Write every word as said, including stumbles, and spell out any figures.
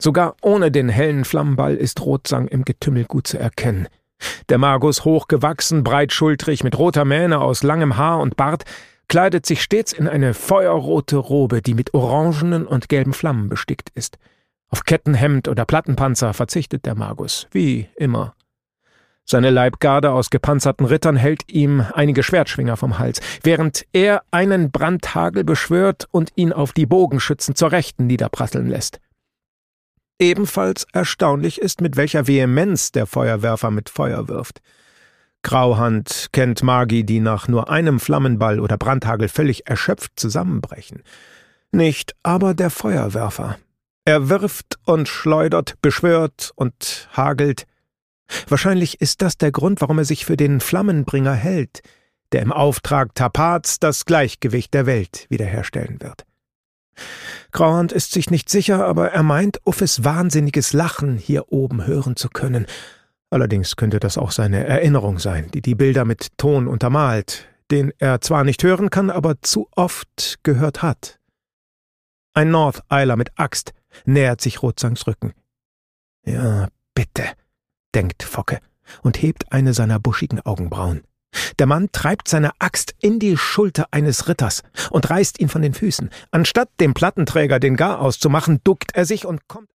Sogar ohne den hellen Flammenball ist Rotsang im Getümmel gut zu erkennen. Der Magus, hochgewachsen, breitschultrig, mit roter Mähne aus langem Haar und Bart, kleidet sich stets in eine feuerrote Robe, die mit orangenen und gelben Flammen bestickt ist. Auf Kettenhemd oder Plattenpanzer verzichtet der Magus, wie immer. Seine Leibgarde aus gepanzerten Rittern hält ihm einige Schwertschwinger vom Hals, während er einen Brandhagel beschwört und ihn auf die Bogenschützen zur Rechten niederprasseln lässt. Ebenfalls erstaunlich ist, mit welcher Vehemenz der Feuerwerfer mit Feuer wirft. Grauhand kennt Magi, die nach nur einem Flammenball oder Brandhagel völlig erschöpft zusammenbrechen. Nicht aber der Feuerwerfer. Er wirft und schleudert, beschwört und hagelt. Wahrscheinlich ist das der Grund, warum er sich für den Flammenbringer hält, der im Auftrag Tapats das Gleichgewicht der Welt wiederherstellen wird. Grauhand ist sich nicht sicher, aber er meint, Uffes wahnsinniges Lachen hier oben hören zu können. Allerdings könnte das auch seine Erinnerung sein, die die Bilder mit Ton untermalt, den er zwar nicht hören kann, aber zu oft gehört hat. Ein North-Eiler mit Axt nähert sich Rotsangs Rücken. »Ja, bitte«, denkt Focke und hebt eine seiner buschigen Augenbrauen. Der Mann treibt seine Axt in die Schulter eines Ritters und reißt ihn von den Füßen. Anstatt dem Plattenträger den Garaus zu machen, duckt er sich und kommt